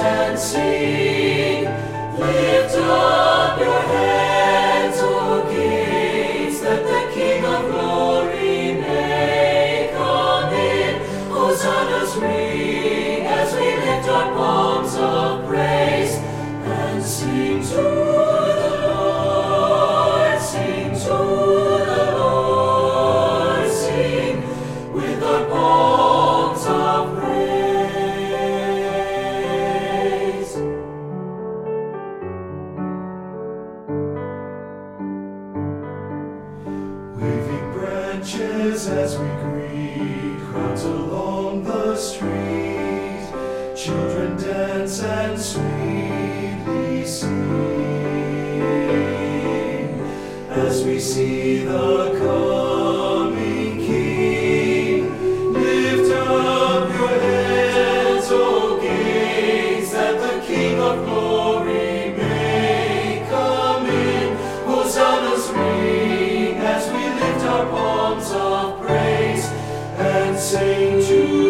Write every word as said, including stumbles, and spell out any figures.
and sing. Lift up your heads, O gates, that the King of glory may come in. Hosannas ring as we lift our palms of praise and sing to the Lord, sing to the Lord, sing with our palms of praise. Waving branches as we greet, crowds along the street, children dance and sweetly sing, as we see the coming King. Lift up your heads, O gates, that the King of glory may come in. Hosannas ring as we lift our palms of praise and sing to